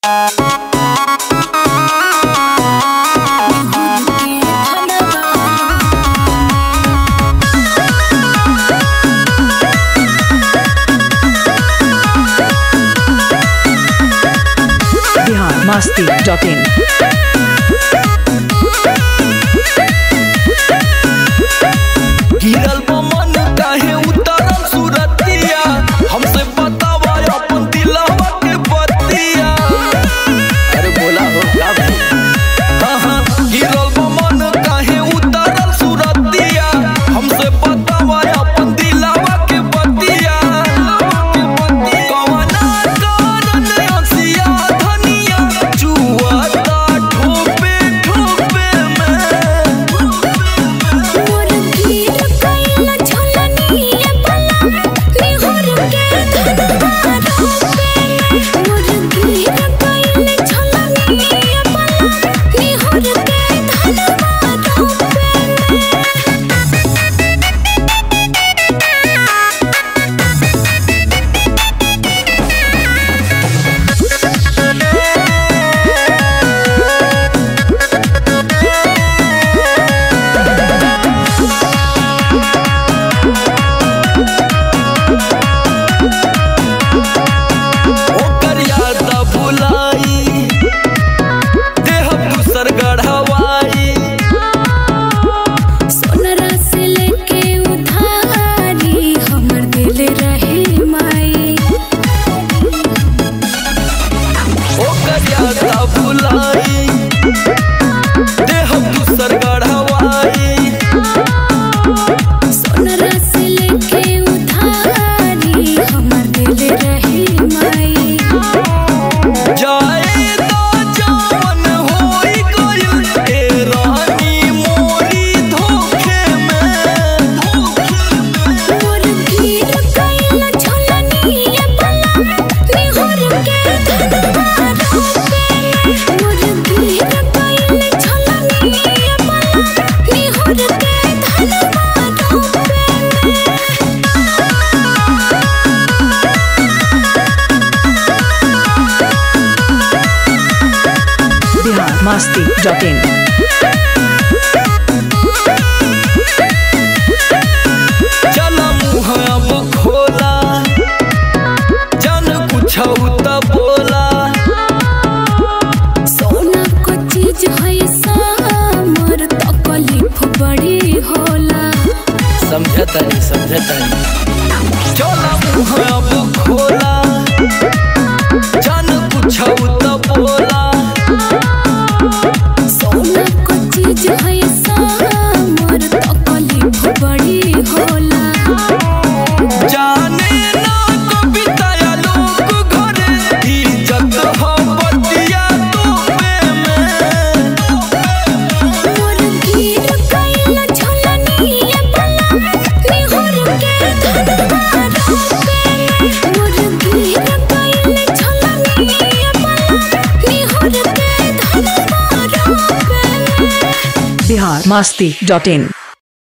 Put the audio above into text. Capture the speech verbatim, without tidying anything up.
masti dot in गिरल मन काहे उतरल सूरतिया हमसे बतावा अपन दिलवा के बतिया। अरे बोला हो का हां हां गिरल मन काहे उतरल सूरतिया हमसे बतावा अपन दिलवा के बतिया। कवना कारण हसिया धनिया जुआता ठोपे ठोपे में masti dot in चला मुँह अब खोला जान कुछ त बोला। सोना को चीज है सामर तकलीफ बड़ी होला। समझता नहीं समझता नहीं चला मुँह अब खोला जान कुछ त बोला। सोना को चीज है सामर तकलीफ बड़ी होला। जाने ना कविता या लोग घरे इज्जत हो बतिया तुमे में। मुर्गी कैला झोलनी पला निहुर के धनवा रोपे। मुर्गी कैला झोलनी पला निहुर के धनवा रोपे। Bihar masti dot in